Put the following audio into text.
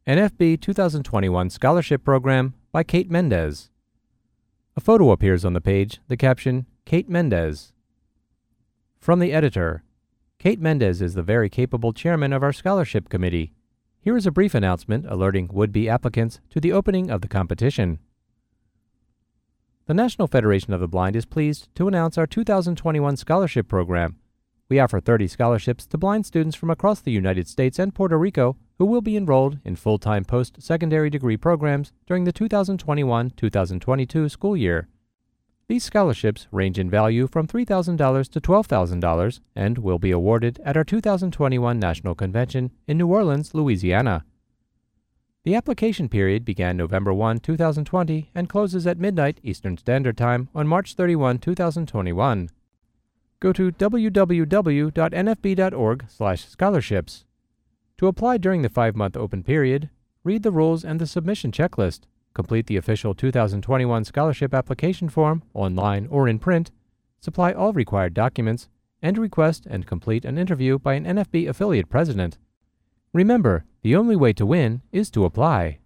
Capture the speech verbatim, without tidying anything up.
N F B two thousand twenty-one Scholarship Program by Kate Mendez. A photo appears on the page, the caption, Kate Mendez. From the editor, Kate Mendez is the very capable chairman of our scholarship committee. Here is a brief announcement alerting would-be applicants to the opening of the competition. The National Federation of the Blind is pleased to announce our two thousand twenty-one scholarship program. We offer thirty scholarships to blind students from across the United States and Puerto Rico who will be enrolled in full-time post-secondary degree programs during the two thousand twenty-one to two thousand twenty-two school year. These scholarships range in value from three thousand dollars to twelve thousand dollars and will be awarded at our two thousand twenty-one National Convention in New Orleans, Louisiana. The application period began November first, two thousand twenty and closes at midnight Eastern Standard Time on March thirty-first, two thousand twenty-one. Go to w w w dot n f b dot org slash scholarships. To apply during the five-month open period, read the rules and the submission checklist, complete the official two thousand twenty-one scholarship application form, online or in print, supply all required documents, and request and complete an interview by an N F B affiliate president. Remember, the only way to win is to apply.